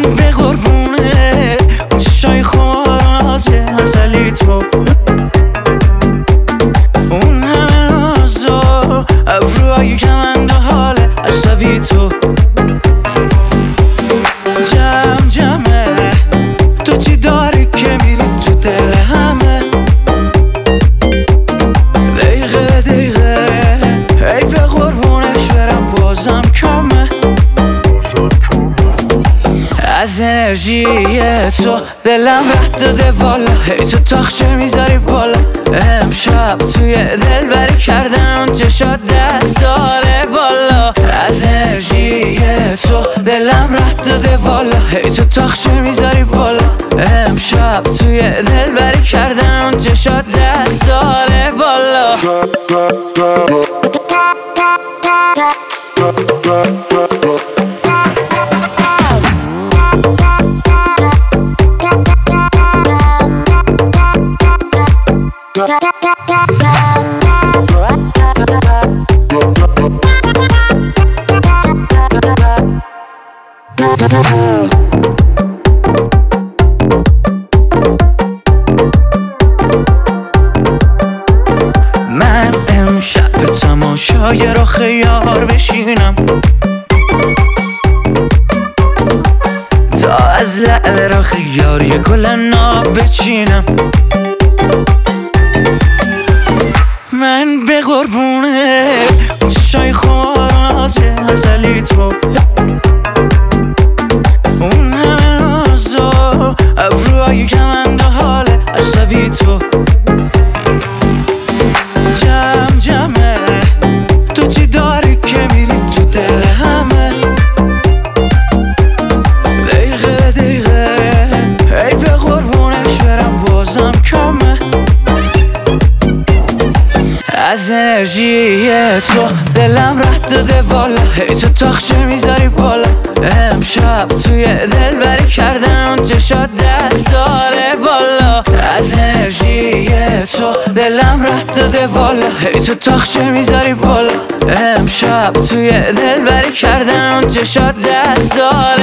به قربونه اون چشای خوراز ازلی تو، اون همه نازا ابروهای کمند حال عصبی تو. جمع جمعه تو چی داری که میری تو دل همه، دقیقه دقیقه ای به قربونش برم بازم کمه. از انرژی تو دلم رد داده والا، هی تو تاخچه میذاری بالا. امشب توی دل بری کردن اون چشات دست داره والا. از انرژی تو دلم رد داده والا، هی تو تاخچه میذاری بالا. امشب توی دل بری کردن اون چشات دست داره والا. من امشب به تماشای رخ یار بشینم، تا از لعل رخ یار یه گل ناب بچینم. من به قربونه اون چشای خوراز ازلی تو، اون همه نازا ابروهای کمند حال عصبی تو. جمع جمعه تو چی داری که میری تو دل همه، دقیقه دقیقه ای به قربونش برم بازم کمه. از انرژی تو دلم رد داده والا، هی تو تاخچه میذاری بالا. امشب توی دل بری کردن اون چشات دست داره والا. از انرژی تو دلم رد داده والا، هی تو تاخچه میذاری بالا. امشب توی دل بری کردن اون چشات دست داره